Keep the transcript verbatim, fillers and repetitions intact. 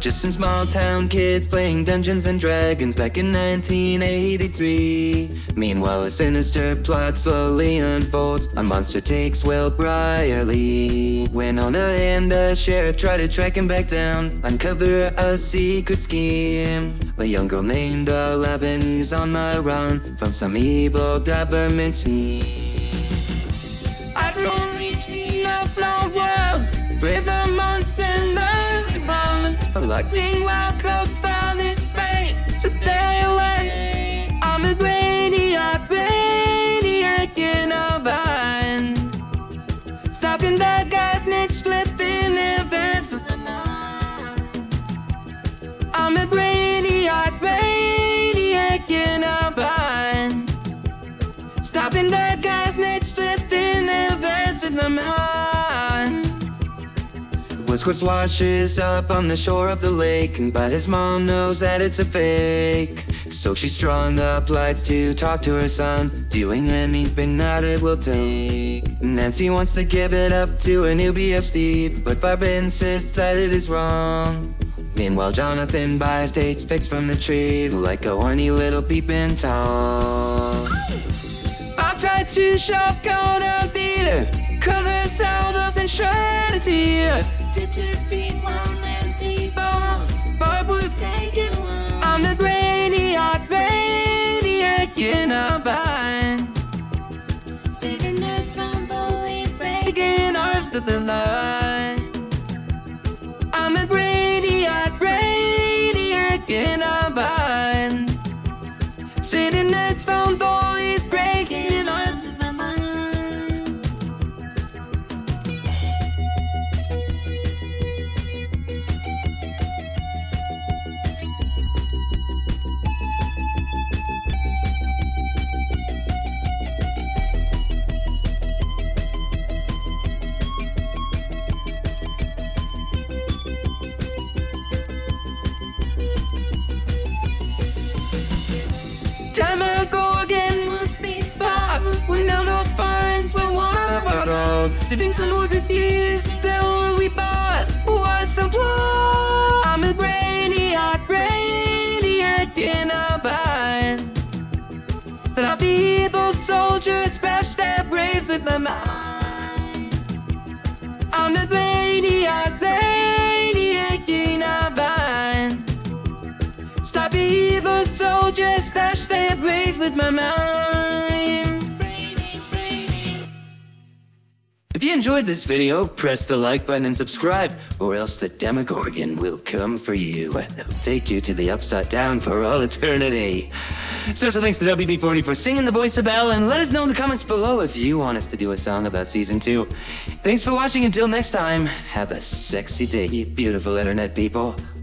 Just some small town kids playing Dungeons and Dragons back in nineteen eighty-three. Meanwhile, a sinister plot slowly unfolds. A monster takes Will Brierly. When on a hand, the sheriff tried to track him back down, uncover a secret scheme. A young girl named Eleven is on the run from some evil government team. I don't reach the flower world. With a monster in the environment, collecting wild coats found in Spain. So stay away. I'm a brainiac, brainiac in a vine. Stopping that guy's niche, flipping events with the mind. I'm a brainiac, brainiac in a vine. Stopping that guy's niche, flipping events with the mind. Wizquitz washes up on the shore of the lake, but his mom knows that it's a fake. So she strung up lights to talk to her son, doing anything that it will take. Nancy wants to give it up to a newbie of Steve, but Barb insists that it is wrong. Meanwhile, Jonathan buys dates pics from the trees, like a horny little peeping Tom. I've tried to shop, go down theater, cover south of and shred it here. Tipped her feet while Nancy bombed. Barb was taken along. I'm the brainiac, brainiac in a vine. Saving nerds from bullies, breaking arms to the line. I'm the brainiac, brainiac in a vine. Saving nerds from bullies, breaking arms to the line. Time I go again, must be stopped. When now no finds when one of our dogs sitting so low with years, the one we bought was so close. I'm a brainiac, brainiac in a vine. Stop evil soldiers, smash their brains with the mind. I'm the brainiac, brainiac in a vine. Stop evil soldiers, smash their brains with my mind. If you enjoyed this video, press the like button and subscribe, or else the Demogorgon will come for you and it'll take you to the upside down for all eternity. Special thanks to W B forty for singing the voice of Belle, and let us know in the comments below if you want us to do a song about season two. Thanks for watching. Until next time, have a sexy day, you beautiful internet people.